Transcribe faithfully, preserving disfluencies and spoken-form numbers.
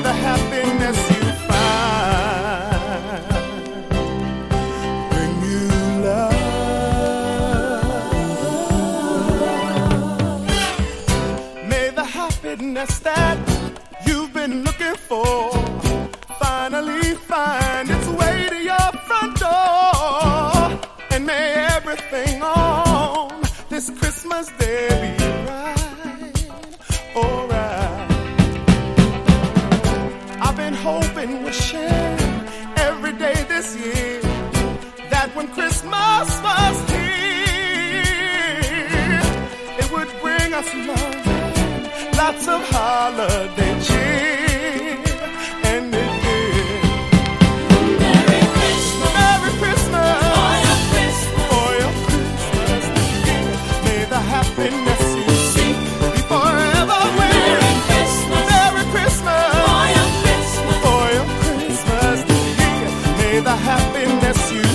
the happiness you find when you love. May the happiness that you've been looking for finally find its way to your front door. And may everything on this Christmas Day be right, alright. I've been hoping, wishing every day this year that when Christmas was here, it would bring us love and lots of holiday cheer. And it did. Merry Christmas. Merry Christmas. For your Christmas. For your Christmas this year. May the happiness you seek be forever with you. Merry Christmas. Merry Christmas. For your Christmas. For your Christmas this year. May the happiness you